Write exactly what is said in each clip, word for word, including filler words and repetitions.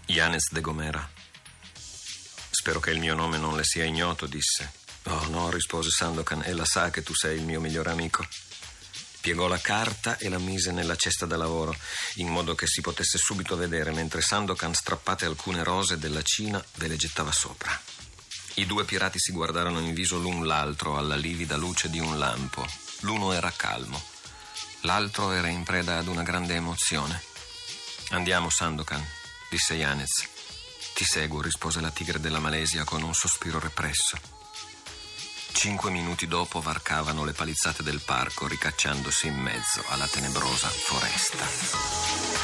Yanez de Gomera. Spero che il mio nome non le sia ignoto, disse. Oh no, rispose Sandokan, ella sa che tu sei il mio migliore amico. Piegò la carta e la mise nella cesta da lavoro, in modo che si potesse subito vedere, mentre Sandokan, strappate alcune rose della Cina, ve le gettava sopra. I due pirati si guardarono in viso l'un l'altro alla livida luce di un lampo. L'uno era calmo, l'altro era in preda ad una grande emozione. Andiamo, Sandokan, disse Yanez. Ti seguo, rispose la tigre della Malesia con un sospiro represso. Cinque minuti dopo varcavano le palizzate del parco, ricacciandosi in mezzo alla tenebrosa foresta.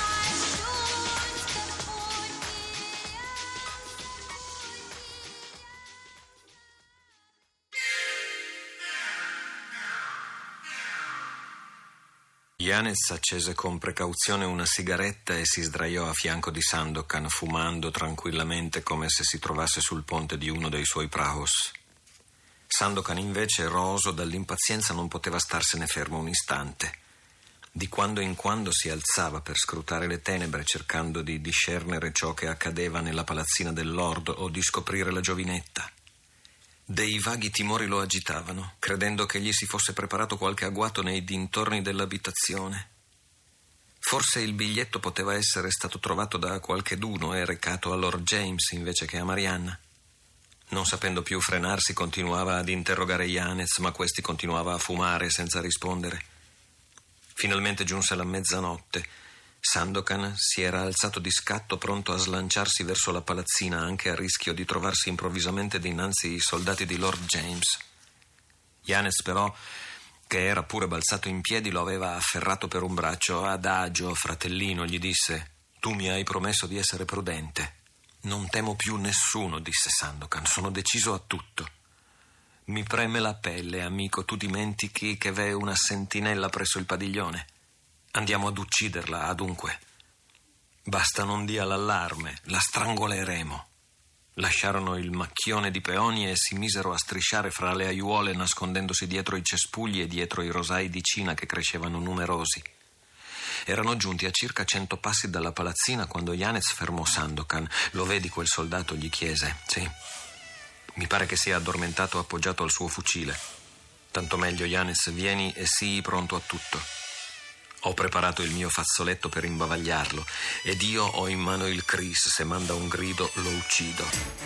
Yanez accese con precauzione una sigaretta e si sdraiò a fianco di Sandokan, fumando tranquillamente come se si trovasse sul ponte di uno dei suoi praos. Sandokan invece, roso dall'impazienza, non poteva starsene fermo un istante. Di quando in quando si alzava per scrutare le tenebre, cercando di discernere ciò che accadeva nella palazzina del Lord o di scoprire la giovinetta. Dei vaghi timori lo agitavano, credendo che gli si fosse preparato qualche agguato nei dintorni dell'abitazione. Forse il biglietto poteva essere stato trovato da qualcheduno e recato a Lord James invece che a Marianna. Non sapendo più frenarsi, continuava ad interrogare Yanez, ma questi continuava a fumare senza rispondere. Finalmente giunse la mezzanotte. Sandokan si era alzato di scatto, pronto a slanciarsi verso la palazzina, anche a rischio di trovarsi improvvisamente dinanzi i soldati di Lord James. Yanez, però, che era pure balzato in piedi, lo aveva afferrato per un braccio. Adagio, fratellino, gli disse. Tu mi hai promesso di essere prudente. Non temo più nessuno, disse Sandokan, sono deciso a tutto. Mi preme la pelle, amico, tu dimentichi che v'è una sentinella presso il padiglione. Andiamo ad ucciderla, adunque. Basta non dia l'allarme, la strangoleremo. Lasciarono il macchione di peoni e si misero a strisciare fra le aiuole, nascondendosi dietro i cespugli e dietro i rosai di Cina che crescevano numerosi. Erano giunti a circa cento passi dalla palazzina quando Yanez fermò Sandokan. Lo vedi quel soldato? Gli chiese. Sì. Mi pare che sia addormentato appoggiato al suo fucile. Tanto meglio, Yanez, vieni e sii pronto a tutto. Ho preparato il mio fazzoletto per imbavagliarlo ed io ho in mano il Chris. Se manda un grido lo uccido.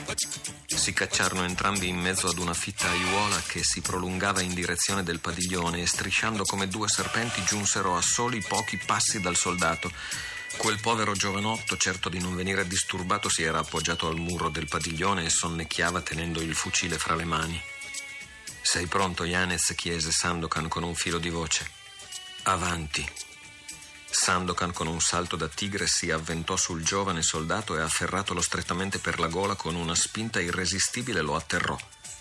Si cacciarono entrambi in mezzo ad una fitta aiuola che si prolungava in direzione del padiglione e, strisciando come due serpenti, giunsero a soli pochi passi dal soldato. Quel povero giovanotto, certo di non venire disturbato, si era appoggiato al muro del padiglione e sonnecchiava tenendo il fucile fra le mani. Sei pronto, Yanez? Chiese Sandokan con un filo di voce. Avanti. Sandokan, con un salto da tigre, si avventò sul giovane soldato e, afferratolo strettamente per la gola, con una spinta irresistibile lo atterrò.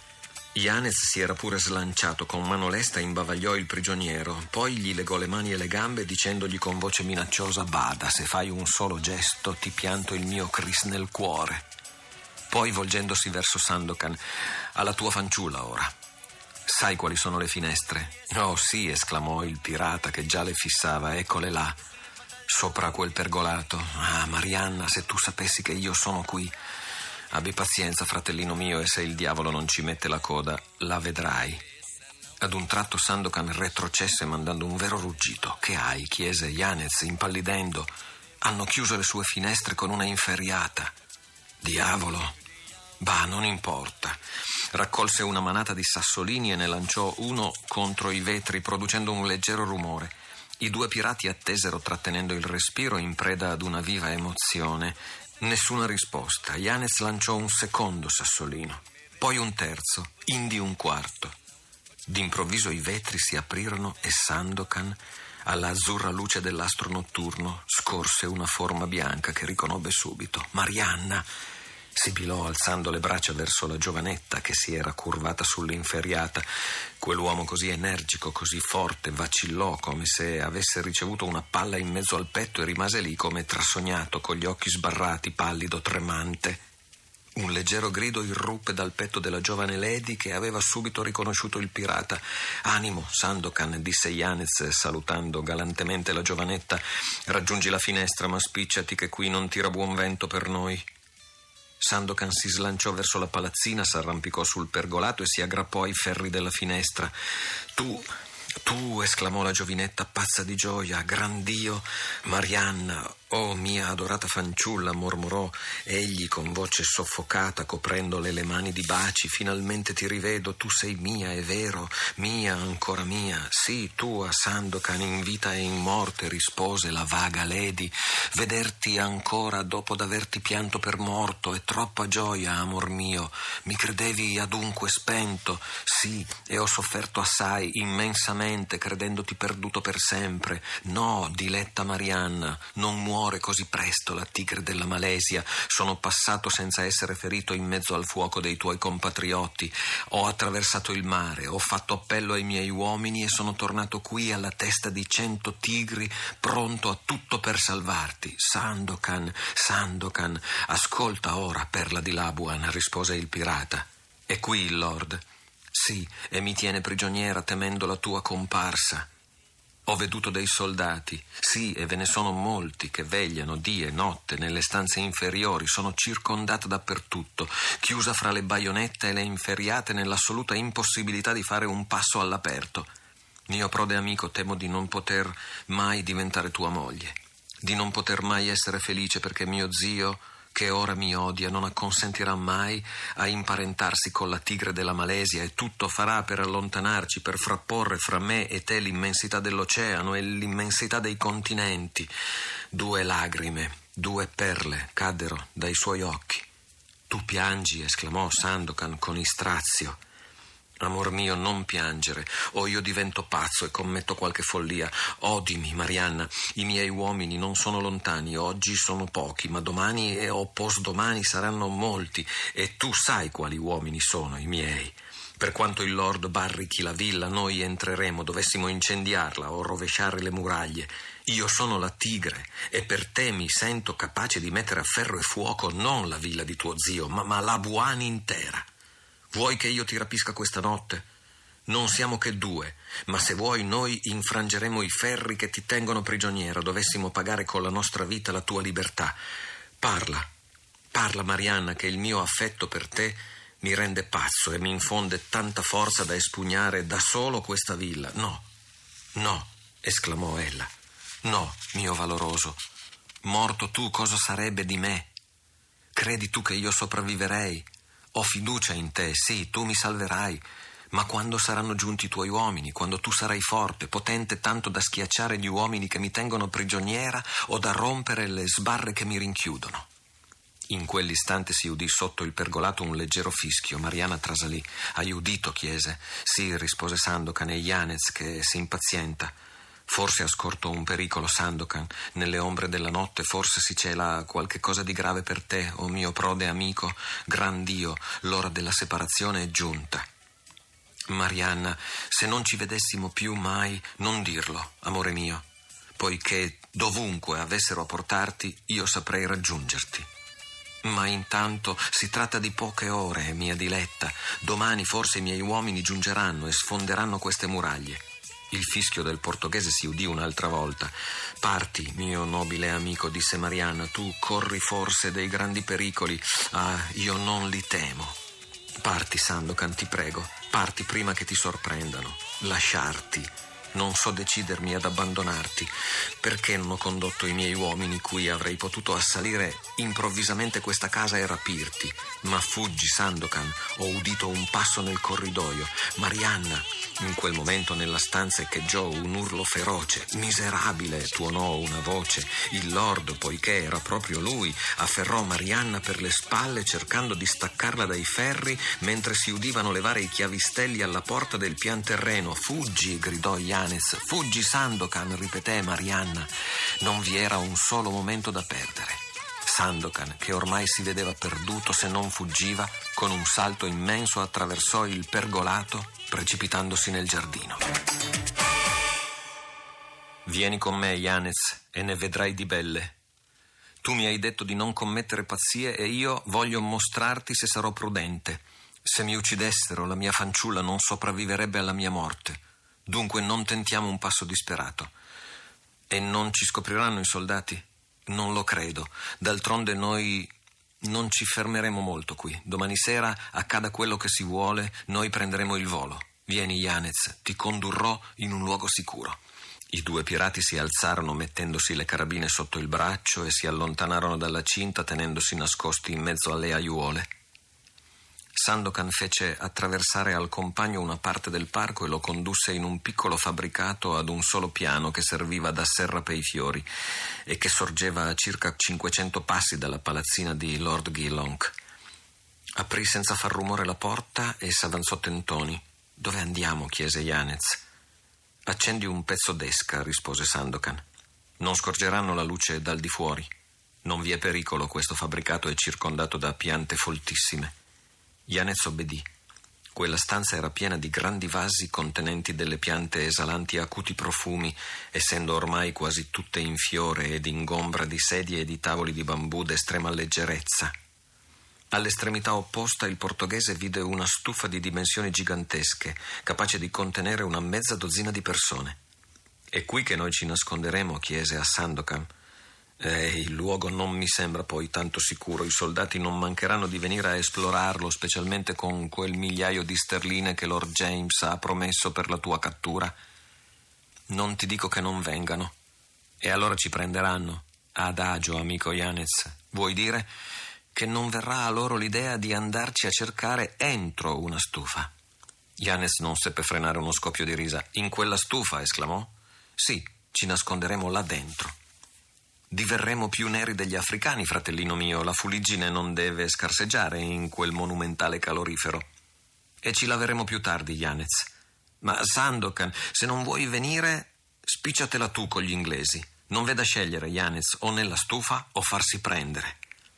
Yanez si era pure slanciato, con mano lesta imbavagliò il prigioniero, poi gli legò le mani e le gambe dicendogli con voce minacciosa: bada, se fai un solo gesto ti pianto il mio Chris nel cuore. Poi, volgendosi verso Sandokan: alla tua fanciulla ora. Sai quali sono le finestre? Oh sì, esclamò il pirata che già le fissava. Eccole là, sopra quel pergolato. Ah, Marianna, se tu sapessi che io sono qui. Abbi pazienza, fratellino mio, e se il diavolo non ci mette la coda, la vedrai. Ad un tratto Sandokan retrocesse mandando un vero ruggito. Che hai? Chiese Yanez, impallidendo. Hanno chiuso le sue finestre con una inferriata. Diavolo. Bah, non importa. Raccolse una manata di sassolini e ne lanciò uno contro i vetri, producendo un leggero rumore. I due pirati attesero, trattenendo il respiro, in preda ad una viva emozione. Nessuna risposta. Yanez lanciò un secondo sassolino, poi un terzo, indi un quarto. D'improvviso i vetri si aprirono e Sandokan, alla azzurra luce dell'astro notturno, scorse una forma bianca che riconobbe subito. Marianna! Sibilò alzando le braccia verso la giovanetta che si era curvata sull'inferriata. Quell'uomo così energico, così forte, vacillò come se avesse ricevuto una palla in mezzo al petto e rimase lì come trasognato, con gli occhi sbarrati, pallido, tremante. Un leggero grido irruppe dal petto della giovane Lady, che aveva subito riconosciuto il pirata. «Animo, Sandokan», disse Yanez salutando galantemente la giovanetta. «Raggiungi la finestra, ma spicciati che qui non tira buon vento per noi». Sandokan si slanciò verso la palazzina, s'arrampicò sul pergolato e si aggrappò ai ferri della finestra. «Tu... tu», esclamò la giovinetta pazza di gioia, «gran Dio, Marianna, oh mia adorata fanciulla», mormorò egli con voce soffocata, coprendole le mani di baci, «finalmente ti rivedo, tu sei mia, è vero, mia, ancora mia». «Sì, tua, Sandokan, in vita e in morte», rispose la vaga Lady. «Vederti ancora dopo d'averti pianto per morto è troppa gioia, amor mio. Mi credevi adunque spento? Sì, e ho sofferto assai, immensamente, credendoti perduto per sempre. No, diletta Marianna, non muore così presto la tigre della Malesia. Sono passato senza essere ferito in mezzo al fuoco dei tuoi compatriotti. Ho attraversato il mare, ho fatto appello ai miei uomini e sono tornato qui alla testa di cento tigri, pronto a tutto per salvarti. Sandokan, Sandokan, ascolta ora, perla di Labuan», rispose il pirata. «È qui il lord?» «Sì, e mi tiene prigioniera temendo la tua comparsa». «Ho veduto dei soldati, sì, e ve ne sono molti che vegliano dì e notte nelle stanze inferiori. Sono circondata dappertutto, chiusa fra le baionette e le inferriate nell'assoluta impossibilità di fare un passo all'aperto. Mio prode amico, temo di non poter mai diventare tua moglie, di non poter mai essere felice, perché mio zio, che ora mi odia, non acconsentirà mai a imparentarsi con la tigre della Malesia e tutto farà per allontanarci, per frapporre fra me e te l'immensità dell'oceano e l'immensità dei continenti». Due lagrime, due perle caddero dai suoi occhi. «Tu piangi», esclamò Sandokan con istrazio. «Amor mio, non piangere, o io divento pazzo e commetto qualche follia. Odimi, Marianna, i miei uomini non sono lontani, oggi sono pochi, ma domani e o posdomani saranno molti, e tu sai quali uomini sono i miei. Per quanto il lord barrichi la villa, noi entreremo, dovessimo incendiarla o rovesciare le muraglie. Io sono la tigre e per te mi sento capace di mettere a ferro e fuoco non la villa di tuo zio, ma, ma Labuan intera. Vuoi che io ti rapisca questa notte? Non siamo che due, ma se vuoi noi infrangeremo i ferri che ti tengono prigioniera, dovessimo pagare con la nostra vita la tua libertà. Parla, parla Marianna, che il mio affetto per te mi rende pazzo e mi infonde tanta forza da espugnare da solo questa villa». «No, no», esclamò ella, «no, mio valoroso. Morto tu, cosa sarebbe di me? Credi tu che io sopravviverei? Ho fiducia in te, sì, tu mi salverai, ma quando saranno giunti i tuoi uomini, quando tu sarai forte, potente tanto da schiacciare gli uomini che mi tengono prigioniera o da rompere le sbarre che mi rinchiudono». In quell'istante si udì sotto il pergolato un leggero fischio. Marianna trasalì. «Hai udito?» chiese. «Sì», rispose Sandokan, e Yanez che si impazienta. «Forse ha scorto un pericolo, Sandokan, nelle ombre della notte, forse si cela qualche cosa di grave per te, o mio prode amico. Gran Dio, l'ora della separazione è giunta». «Marianna, se non ci vedessimo più mai, non dirlo, amore mio, poiché dovunque avessero a portarti, io saprei raggiungerti. Ma intanto si tratta di poche ore, mia diletta. Domani forse i miei uomini giungeranno e sfonderanno queste muraglie». Il fischio del portoghese si udì un'altra volta. «Parti, mio nobile amico», disse Marianna, «tu corri forse dei grandi pericoli. Ah, io non li temo. Parti, Sandokan, ti prego, parti prima che ti sorprendano. Lasciarti. Non so decidermi ad abbandonarti. Perché non ho condotto i miei uomini qui? Avrei potuto assalire improvvisamente questa casa e rapirti. Ma fuggi, Sandokan, ho udito un passo nel corridoio. Marianna». In quel momento nella stanza echeggiò un urlo feroce. «Miserabile!» tuonò una voce. Il lord, poiché era proprio lui, afferrò Marianna per le spalle cercando di staccarla dai ferri mentre si udivano levare i chiavistelli alla porta del pian terreno. «Fuggi!» gridò Yanez. «Fuggi, Sandokan!» ripeté Marianna. Non vi era un solo momento da perdere. Sandokan, che ormai si vedeva perduto se non fuggiva, con un salto immenso attraversò il pergolato, precipitandosi nel giardino. «Vieni con me, Yanez, e ne vedrai di belle. Tu mi hai detto di non commettere pazzie e io voglio mostrarti se sarò prudente. Se mi uccidessero, la mia fanciulla non sopravviverebbe alla mia morte. Dunque non tentiamo un passo disperato. E non ci scopriranno i soldati? Non lo credo. D'altronde noi non ci fermeremo molto qui. Domani sera, accada quello che si vuole, noi prenderemo il volo. Vieni, Yanez, ti condurrò in un luogo sicuro. I due pirati si alzarono mettendosi le carabine sotto il braccio e si allontanarono dalla cinta tenendosi nascosti in mezzo alle aiuole. Sandokan fece attraversare al compagno una parte del parco e lo condusse in un piccolo fabbricato ad un solo piano che serviva da serra per i fiori e che sorgeva a circa cinquecento passi dalla palazzina di Lord Gilonk. Aprì senza far rumore la porta e s'avanzò tentoni. «Dove andiamo?» chiese Yanez. «Accendi un pezzo d'esca», rispose Sandokan. «Non scorgeranno la luce dal di fuori. Non vi è pericolo, questo fabbricato è circondato da piante foltissime». Yanez obbedì. Quella stanza era piena di grandi vasi contenenti delle piante esalanti acuti profumi, essendo ormai quasi tutte in fiore ed ingombra di sedie e di tavoli di bambù d'estrema leggerezza. All'estremità opposta il portoghese vide una stufa di dimensioni gigantesche, capace di contenere una mezza dozzina di persone. «È qui che noi ci nasconderemo?» chiese a Sandokan. Eh, il luogo non mi sembra poi tanto sicuro. I soldati non mancheranno di venire a esplorarlo, specialmente con quel migliaio di sterline che Lord James ha promesso per la tua cattura. Non ti dico che non vengano. E allora ci prenderanno. Adagio, amico Yanez. Vuoi dire che non verrà a loro l'idea di andarci a cercare entro una stufa?» Yanez non seppe frenare uno scoppio di risa. «In quella stufa?» esclamò. «Sì, ci nasconderemo là dentro». «Diverremo più neri degli africani, fratellino mio. La fuliggine non deve scarseggiare in quel monumentale calorifero. E ci laveremo più tardi, Yanez. Ma Sandokan, se non vuoi venire, spicciatela tu con gli inglesi. Non v'è da scegliere, Yanez, o nella stufa o farsi prendere».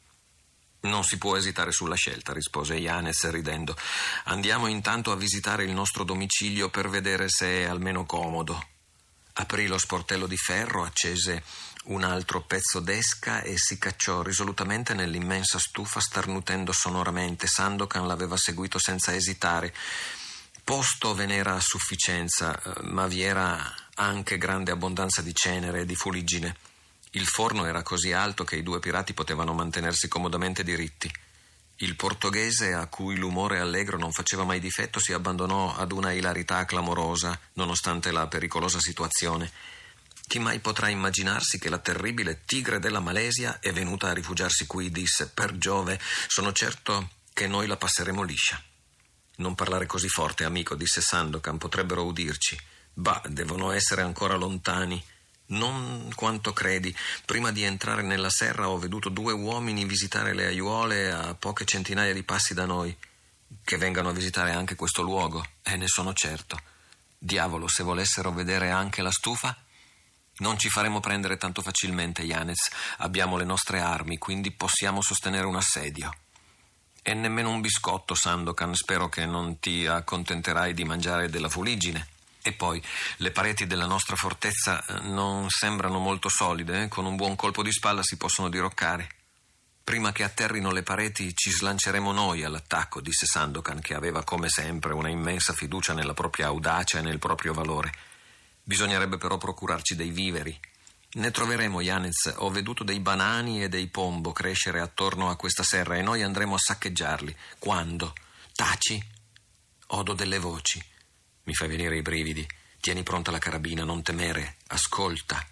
«Non si può esitare sulla scelta», rispose Yanez ridendo. «Andiamo intanto a visitare il nostro domicilio per vedere se è almeno comodo». Aprì lo sportello di ferro, accese un altro pezzo d'esca e si cacciò risolutamente nell'immensa stufa, starnutendo sonoramente. Sandokan l'aveva seguito senza esitare. Posto ve n'era a sufficienza, ma vi era anche grande abbondanza di cenere e di fuliggine. Il forno era così alto che i due pirati potevano mantenersi comodamente diritti. Il portoghese, a cui l'umore allegro non faceva mai difetto, si abbandonò ad una ilarità clamorosa, nonostante la pericolosa situazione. «Chi mai potrà immaginarsi che la terribile tigre della Malesia è venuta a rifugiarsi qui?» disse. «Per Giove, sono certo che noi la passeremo liscia». «Non parlare così forte, amico», disse Sandokan, «potrebbero udirci». «Bah, devono essere ancora lontani». «Non quanto credi. Prima di entrare nella serra ho veduto due uomini visitare le aiuole a poche centinaia di passi da noi. Che vengano a visitare anche questo luogo, e ne sono certo. Diavolo, se volessero vedere anche la stufa?» «Non ci faremo prendere tanto facilmente, Yanez. Abbiamo le nostre armi, quindi possiamo sostenere un assedio». «E nemmeno un biscotto, Sandokan. Spero che non ti accontenterai di mangiare della fuliggine. E poi, le pareti della nostra fortezza non sembrano molto solide, eh? Con un buon colpo di spalla si possono diroccare». «Prima che atterrino le pareti ci slanceremo noi all'attacco», disse Sandokan, che aveva come sempre una immensa fiducia nella propria audacia e nel proprio valore. «Bisognerebbe però procurarci dei viveri». «Ne troveremo, Yanez. Ho veduto dei banani e dei pombo crescere attorno a questa serra e noi andremo a saccheggiarli». «Quando?» «Taci». «Odo delle voci». «Mi fai venire i brividi. Tieni pronta la carabina, non temere. Ascolta».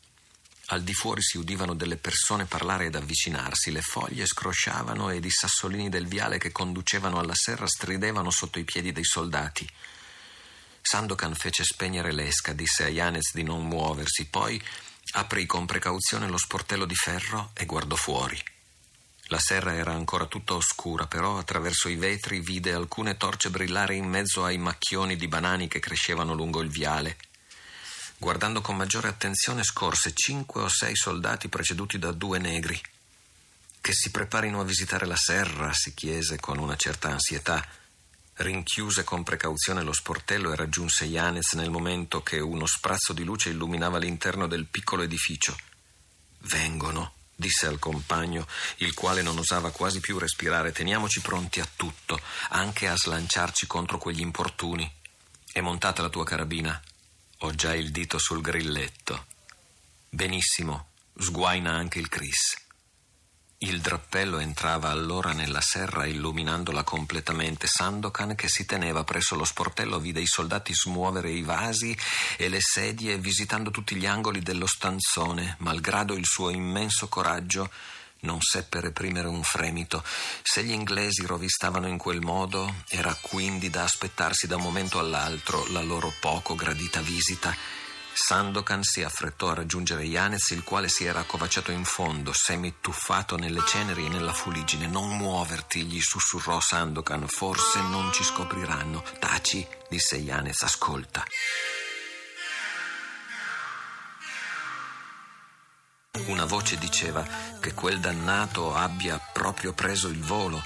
Al di fuori si udivano delle persone parlare ed avvicinarsi. Le foglie scrosciavano ed i sassolini del viale che conducevano alla serra stridevano sotto i piedi dei soldati. Sandokan fece spegnere l'esca, disse a Yanez di non muoversi, poi aprì con precauzione lo sportello di ferro e guardò fuori. La serra era ancora tutta oscura, però attraverso i vetri vide alcune torce brillare in mezzo ai macchioni di banani che crescevano lungo il viale. Guardando con maggiore attenzione scorse cinque o sei soldati preceduti da due negri. «Che si preparino a visitare la serra», si chiese con una certa ansietà. Rinchiuse con precauzione lo sportello e raggiunse Yanez nel momento che uno sprazzo di luce illuminava l'interno del piccolo edificio. «Vengono», disse al compagno, il quale non osava quasi più respirare. Teniamoci pronti a tutto, anche a slanciarci contro quegli importuni. È montata la tua carabina? Ho già il dito sul grilletto. Benissimo, sguaina anche il Chris. Il drappello entrava allora nella serra illuminandola completamente. Sandokan, che si teneva presso lo sportello, vide i soldati smuovere i vasi e le sedie visitando tutti gli angoli dello stanzone. Malgrado il suo immenso coraggio, non seppe reprimere un fremito. Se gli inglesi rovistavano in quel modo, era quindi da aspettarsi da un momento all'altro la loro poco gradita visita. Sandokan si affrettò a raggiungere Yanez, il quale si era accovacciato in fondo, semituffato nelle ceneri e nella fuliggine. «Non muoverti», gli sussurrò Sandokan, «forse non ci scopriranno». «Taci», disse Yanez, «ascolta». Una voce diceva che quel dannato abbia proprio preso il volo,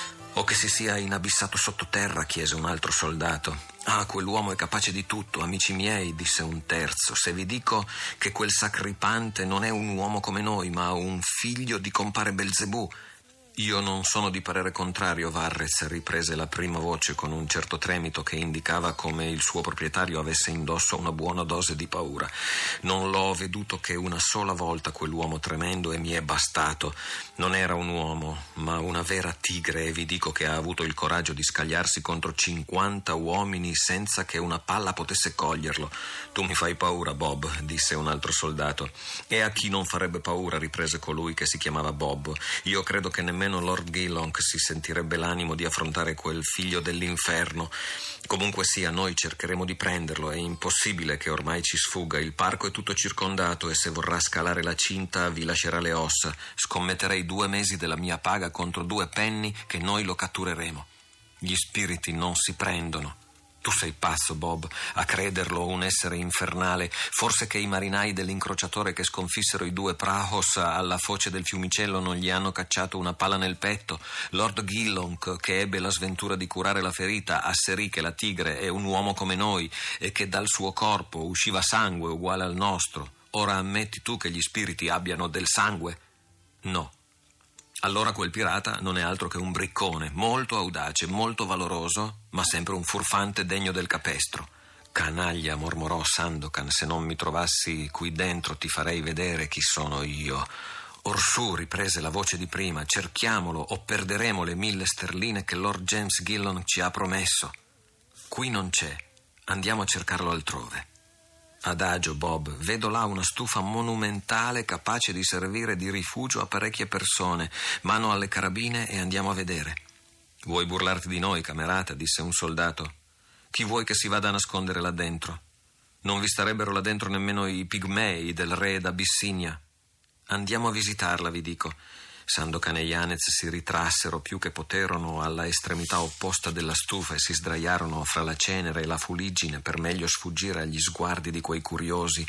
o che si sia inabissato sottoterra, chiese un altro soldato. «Ah, quell'uomo è capace di tutto, amici miei», disse un terzo. «Se vi dico che quel sacripante non è un uomo come noi, ma un figlio di compare Belzebù». «Io non sono di parere contrario, Varrez», riprese la prima voce con un certo tremito che indicava come il suo proprietario avesse indosso una buona dose di paura. «Non l'ho veduto che una sola volta quell'uomo tremendo e mi è bastato. Non era un uomo, ma una vera tigre, e vi dico che ha avuto il coraggio di scagliarsi contro cinquanta uomini senza che una palla potesse coglierlo». «Tu mi fai paura, Bob», disse un altro soldato. «E a chi non farebbe paura», riprese colui che si chiamava Bob. «Io credo che nemmeno Lord Gillonk si sentirebbe l'animo di affrontare quel figlio dell'inferno. Comunque sia, noi cercheremo di prenderlo. È impossibile che ormai ci sfugga. Il parco è tutto circondato e se vorrà scalare la cinta vi lascerà le ossa. Scommetterei due mesi della mia paga contro due penny che noi lo cattureremo. Gli spiriti non si prendono». «Tu sei pazzo, Bob, a crederlo un essere infernale. Forse che i marinai dell'incrociatore che sconfissero i due Prahos alla foce del fiumicello non gli hanno cacciato una pala nel petto. Lord Gillonk, che ebbe la sventura di curare la ferita, asserì che la tigre è un uomo come noi e che dal suo corpo usciva sangue uguale al nostro. Ora ammetti tu che gli spiriti abbiano del sangue?» «No». «Allora quel pirata non è altro che un briccone, molto audace, molto valoroso, ma sempre un furfante degno del capestro». «Canaglia», mormorò Sandokan, «se non mi trovassi qui dentro ti farei vedere chi sono io». «Orsù», riprese la voce di prima, «cerchiamolo o perderemo le mille sterline che Lord James Gillon ci ha promesso». «Qui non c'è, andiamo a cercarlo altrove». «Adagio, Bob, vedo là una stufa monumentale capace di servire di rifugio a parecchie persone. Mano alle carabine e andiamo a vedere». «Vuoi burlarti di noi, camerata?» disse un soldato. «Chi vuoi che si vada a nascondere là dentro? Non vi starebbero là dentro nemmeno i pigmei del re d'Abissinia. Andiamo a visitarla, vi dico». Sandokan e Yanez si ritrassero più che poterono alla estremità opposta della stufa e si sdraiarono fra la cenere e la fuliggine per meglio sfuggire agli sguardi di quei curiosi.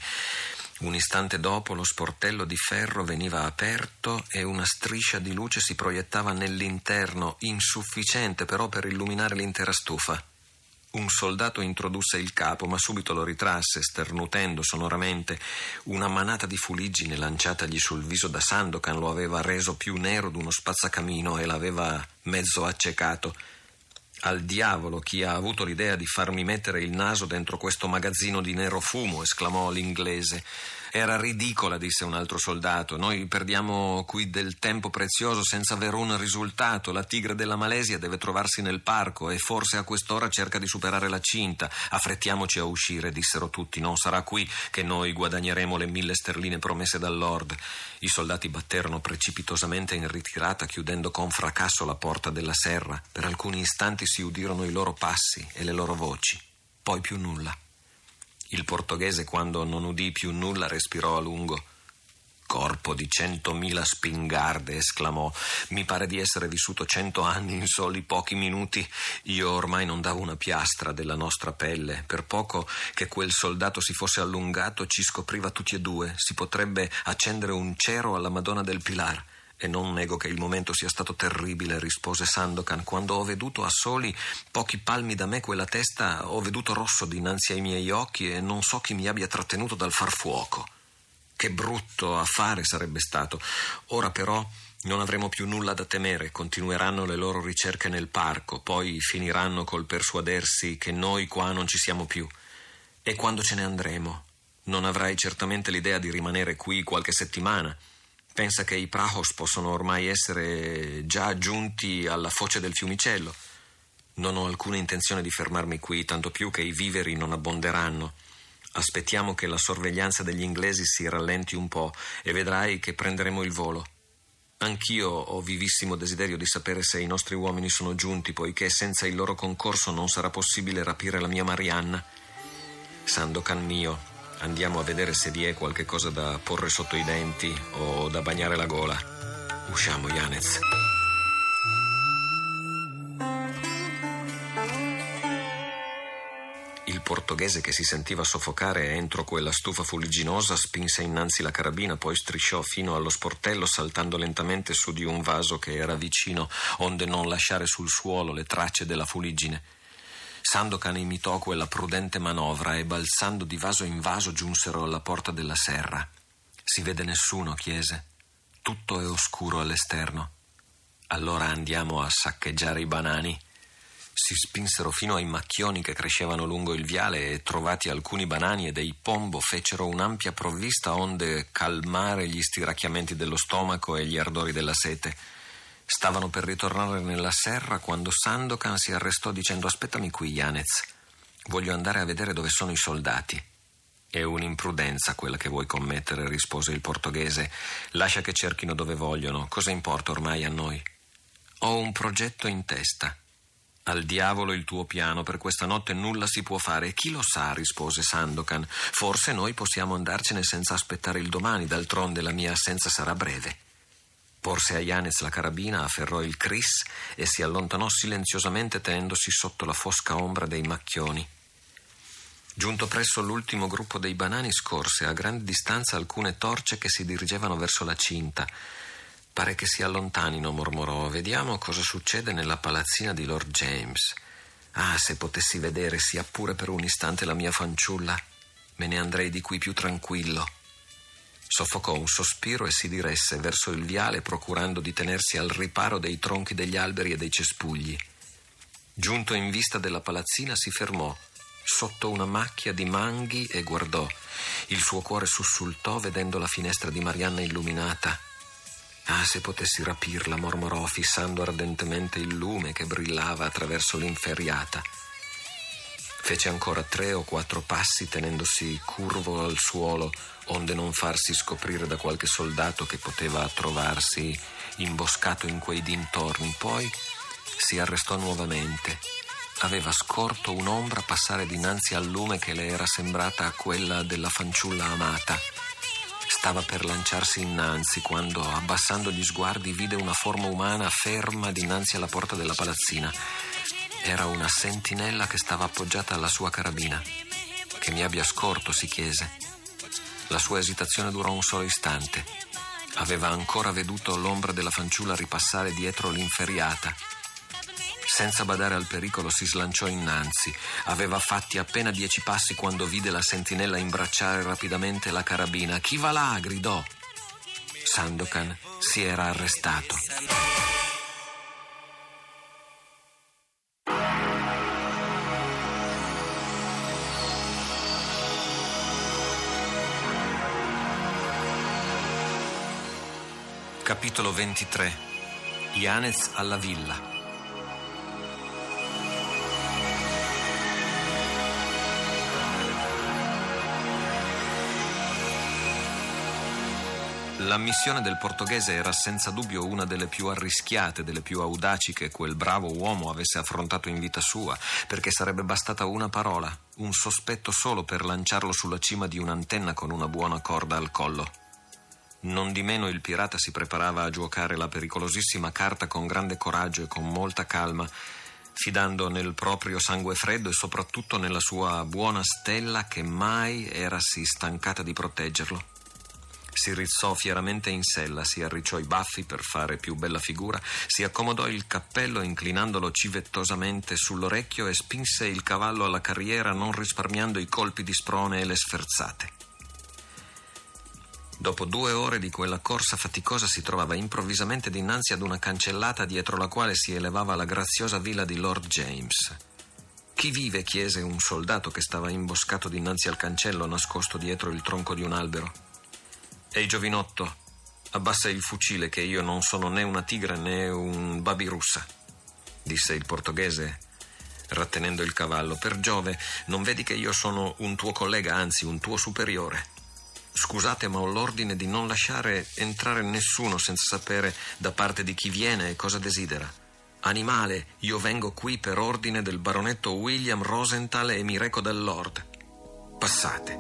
Un istante dopo lo sportello di ferro veniva aperto e una striscia di luce si proiettava nell'interno, insufficiente però per illuminare l'intera stufa. Un soldato introdusse il capo, ma subito lo ritrasse, sternutendo sonoramente. Una manata di fuliggine lanciatagli sul viso da Sandokan lo aveva reso più nero d'uno spazzacamino e l'aveva mezzo accecato. «Al diavolo chi ha avuto l'idea di farmi mettere il naso dentro questo magazzino di nero fumo», esclamò l'inglese. «Era ridicola», disse un altro soldato. «Noi perdiamo qui del tempo prezioso senza avere un risultato. La tigre della Malesia deve trovarsi nel parco e forse a quest'ora cerca di superare la cinta. Affrettiamoci a uscire», dissero tutti. «Non sarà qui che noi guadagneremo le mille sterline promesse dal Lord». I soldati batterono precipitosamente in ritirata, chiudendo con fracasso la porta della serra. Per alcuni istanti si udirono i loro passi e le loro voci, poi più nulla. Il portoghese, quando non udì più nulla, respirò a lungo. «Corpo di centomila spingarde», esclamò. «Mi pare di essere vissuto cento anni in soli pochi minuti. Io ormai non davo una piastra della nostra pelle. Per poco che quel soldato si fosse allungato ci scopriva tutti e due. Si potrebbe accendere un cero alla Madonna del Pilar». «E non nego che il momento sia stato terribile», rispose Sandokan. «Quando ho veduto a soli pochi palmi da me quella testa, ho veduto rosso dinanzi ai miei occhi e non so chi mi abbia trattenuto dal far fuoco». Che brutto affare sarebbe stato. Ora però non avremo più nulla da temere, continueranno le loro ricerche nel parco, poi finiranno col persuadersi che noi qua non ci siamo più. E quando ce ne andremo? Non avrai certamente l'idea di rimanere qui qualche settimana. Pensa che i prahos possono ormai essere già giunti alla foce del fiumicello. Non ho alcuna intenzione di fermarmi qui, tanto più che i viveri non abbonderanno. Aspettiamo che la sorveglianza degli inglesi si rallenti un po' e vedrai che prenderemo il volo. Anch'io ho vivissimo desiderio di sapere se i nostri uomini sono giunti, poiché senza il loro concorso non sarà possibile rapire la mia Marianna. Sandokan mio, andiamo a vedere se vi è qualche cosa da porre sotto i denti o da bagnare la gola. Usciamo, Yanez. Il portoghese, che si sentiva soffocare entro quella stufa fuligginosa, spinse innanzi la carabina, poi strisciò fino allo sportello, saltando lentamente su di un vaso che era vicino, onde non lasciare sul suolo le tracce della fuliggine. Sandokan imitò quella prudente manovra e, balzando di vaso in vaso, giunsero alla porta della serra. «Si vede nessuno», chiese. «Tutto è oscuro all'esterno». «Allora andiamo a saccheggiare i banani». Si spinsero fino ai macchioni che crescevano lungo il viale e, trovati alcuni banani e dei pombo, fecero un'ampia provvista onde calmare gli stiracchiamenti dello stomaco e gli ardori della sete. Stavano per ritornare nella serra quando Sandokan si arrestò dicendo: «Aspettami qui, Yanez. Voglio andare a vedere dove sono i soldati». «È un'imprudenza quella che vuoi commettere», rispose il portoghese. «Lascia che cerchino dove vogliono. Cosa importa ormai a noi?» «Ho un progetto in testa». «Al diavolo il tuo piano, per questa notte nulla si può fare». «Chi lo sa», rispose Sandokan. «Forse noi possiamo andarcene senza aspettare il domani, d'altronde la mia assenza sarà breve». Porse a Yanez la carabina, afferrò il Chris e si allontanò silenziosamente tenendosi sotto la fosca ombra dei macchioni. Giunto presso l'ultimo gruppo dei banani, scorse a grande distanza alcune torce che si dirigevano verso la cinta. «Pare che si allontanino», mormorò. «Vediamo cosa succede nella palazzina di Lord James. Ah, se potessi vedere, sia pure per un istante, la mia fanciulla, me ne andrei di qui più tranquillo». Soffocò un sospiro e si diresse verso il viale, procurando di tenersi al riparo dei tronchi degli alberi e dei cespugli. Giunto in vista della palazzina, si fermò sotto una macchia di manghi e guardò. Il suo cuore sussultò vedendo la finestra di Marianna illuminata. «Ah, se potessi rapirla», mormorò, fissando ardentemente il lume che brillava attraverso l'inferriata. Fece ancora tre o quattro passi tenendosi curvo al suolo, onde non farsi scoprire da qualche soldato che poteva trovarsi imboscato in quei dintorni. Poi si arrestò nuovamente. Aveva scorto un'ombra passare dinanzi al lume che le era sembrata quella della fanciulla amata. Stava per lanciarsi innanzi quando, abbassando gli sguardi, vide una forma umana ferma dinanzi alla porta della palazzina. Era una sentinella che stava appoggiata alla sua carabina. «Che mi abbia scorto», si chiese. La sua esitazione durò un solo istante. Aveva ancora veduto l'ombra della fanciulla ripassare dietro l'inferriata. Senza badare al pericolo si slanciò innanzi. Aveva fatti appena dieci passi quando vide la sentinella imbracciare rapidamente la carabina. «Chi va là?» gridò. Sandokan si era arrestato. Capitolo ventitré. Yanez alla villa. La missione del portoghese era senza dubbio una delle più arrischiate, delle più audaci che quel bravo uomo avesse affrontato in vita sua, perché sarebbe bastata una parola, un sospetto solo per lanciarlo sulla cima di un'antenna con una buona corda al collo. Nondimeno il pirata si preparava a giocare la pericolosissima carta con grande coraggio e con molta calma, fidando nel proprio sangue freddo e soprattutto nella sua buona stella che mai erasi stancata di proteggerlo. Si rizzò fieramente in sella, si arricciò i baffi per fare più bella figura, si accomodò il cappello inclinandolo civettosamente sull'orecchio e spinse il cavallo alla carriera, non risparmiando i colpi di sprone e le sferzate. Dopo due ore di quella corsa faticosa si trovava improvvisamente dinanzi ad una cancellata dietro la quale si elevava la graziosa villa di Lord James. «Chi vive?» chiese un soldato che stava imboscato dinanzi al cancello, nascosto dietro il tronco di un albero. «Ehi, giovinotto, abbassa il fucile, che io non sono né una tigre né un babirussa», disse il portoghese, rattenendo il cavallo. «Per Giove, non vedi che io sono un tuo collega, anzi un tuo superiore? Scusate, ma ho l'ordine di non lasciare entrare nessuno senza sapere da parte di chi viene e cosa desidera. Animale, io vengo qui per ordine del baronetto William Rosenthal e mi reco dal Lord. Passate».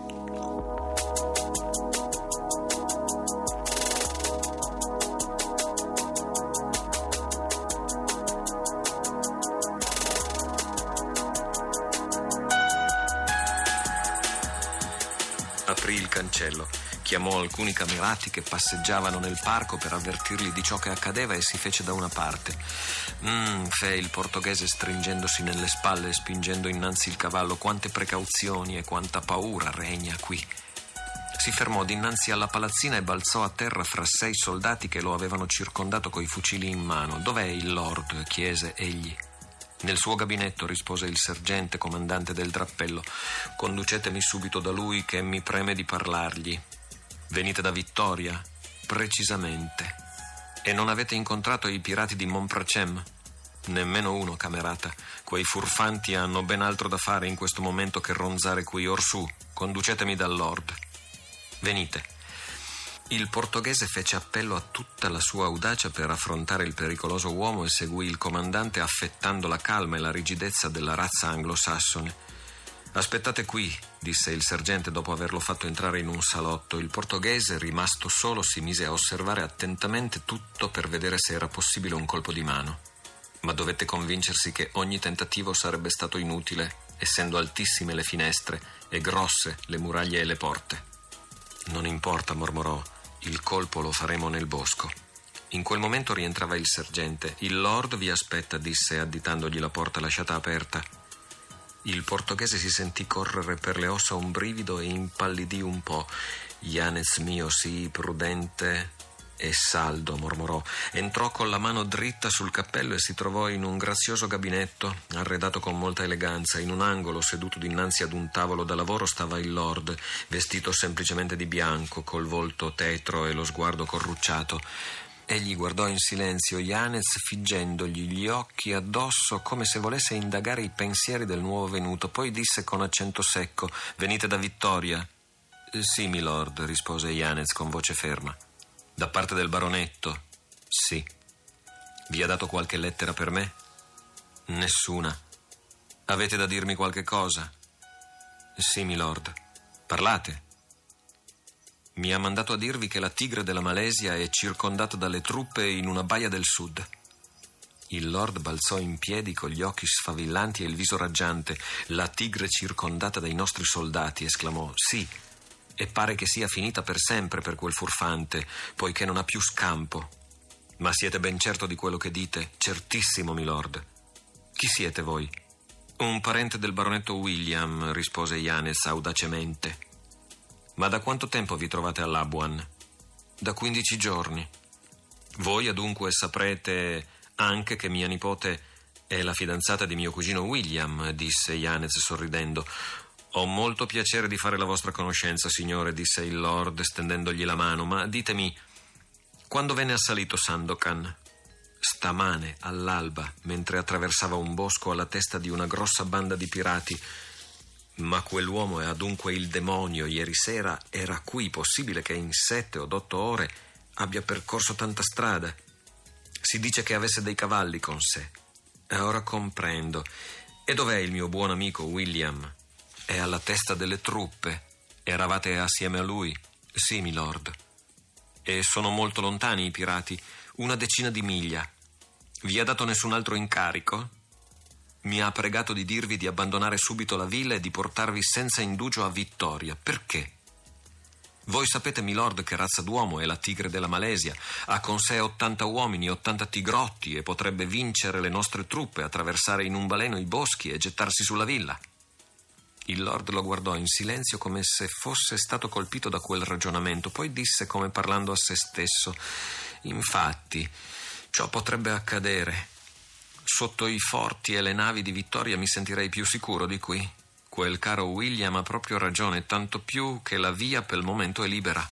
Aprì il cancello, chiamò alcuni camerati che passeggiavano nel parco per avvertirli di ciò che accadeva e si fece da una parte. Mmm, fe il portoghese stringendosi nelle spalle e spingendo innanzi il cavallo. Quante precauzioni e quanta paura regna qui. Si fermò dinanzi alla palazzina e balzò a terra fra sei soldati che lo avevano circondato coi fucili in mano. «Dov'è il lord?» chiese egli. «Nel suo gabinetto», rispose il sergente comandante del drappello. «Conducetemi subito da lui, che mi preme di parlargli». «Venite da Vittoria?» «Precisamente». «E non avete incontrato i pirati di Montpracem?» «Nemmeno uno, camerata. Quei furfanti hanno ben altro da fare in questo momento che ronzare qui. Orsù, conducetemi dal lord». «Venite». Il portoghese fece appello a tutta la sua audacia per affrontare il pericoloso uomo e seguì il comandante affettando la calma e la rigidezza della razza anglosassone. «Aspettate qui», disse il sergente dopo averlo fatto entrare in un salotto. Il portoghese, rimasto solo, si mise a osservare attentamente tutto per vedere se era possibile un colpo di mano. Ma dovette convincersi che ogni tentativo sarebbe stato inutile, essendo altissime le finestre e grosse le muraglie e le porte. «Non importa», mormorò. «Il colpo lo faremo nel bosco». In quel momento rientrava il sergente. «Il lord vi aspetta», disse, additandogli la porta lasciata aperta. Il portoghese si sentì correre per le ossa un brivido e impallidì un po'. «Yanez mio, sì, prudente e saldo», mormorò. Entrò con la mano dritta sul cappello e si trovò in un grazioso gabinetto, arredato con molta eleganza. In un angolo, seduto dinanzi ad un tavolo da lavoro, stava il lord, vestito semplicemente di bianco, col volto tetro e lo sguardo corrucciato. Egli guardò in silenzio Yanez, figgendogli gli occhi addosso come se volesse indagare i pensieri del nuovo venuto. Poi disse con accento secco: «Venite da Vittoria?» «Sì, milord», rispose Yanez con voce ferma. «Da parte del baronetto?» «Sì». «Vi ha dato qualche lettera per me?» «Nessuna». «Avete da dirmi qualche cosa?» «Sì, milord». «Parlate». «Mi ha mandato a dirvi che la tigre della Malesia è circondata dalle truppe in una baia del sud». Il lord balzò in piedi con gli occhi sfavillanti e il viso raggiante. «La tigre circondata dai nostri soldati», esclamò. «Sì. E pare che sia finita per sempre per quel furfante, poiché non ha più scampo». «Ma siete ben certo di quello che dite?» «Certissimo, milord». «Chi siete voi?» «Un parente del baronetto William», rispose Yanez audacemente. «Ma da quanto tempo vi trovate a Labuan?» «Da quindici giorni». «Voi adunque saprete anche che mia nipote è la fidanzata di mio cugino William», disse Yanez sorridendo. «Ho molto piacere di fare la vostra conoscenza, signore», disse il lord stendendogli la mano. «Ma ditemi, quando venne assalito Sandokan?» «Stamane, all'alba, mentre attraversava un bosco alla testa di una grossa banda di pirati». «Ma quell'uomo è adunque il demonio. Ieri sera era qui. Possibile che in sette o otto ore abbia percorso tanta strada? Si dice che avesse dei cavalli con sé». «E ora comprendo. E dov'è il mio buon amico William?» «È alla testa delle truppe». «Eravate assieme a lui?» «Sì, milord». «E sono molto lontani i pirati?» «Una decina di miglia». «Vi ha dato nessun altro incarico?» «Mi ha pregato di dirvi di abbandonare subito la villa e di portarvi senza indugio a Vittoria». «Perché?» «Voi sapete, milord, che razza d'uomo è la tigre della Malesia. Ha con sé ottanta uomini, ottanta tigrotti e potrebbe vincere le nostre truppe, attraversare in un baleno i boschi e gettarsi sulla villa». Il Lord lo guardò in silenzio come se fosse stato colpito da quel ragionamento, poi disse come parlando a se stesso: infatti, ciò potrebbe accadere. Sotto i forti e le navi di Vittoria mi sentirei più sicuro di qui. Quel caro William ha proprio ragione, tanto più che la via per il momento è libera.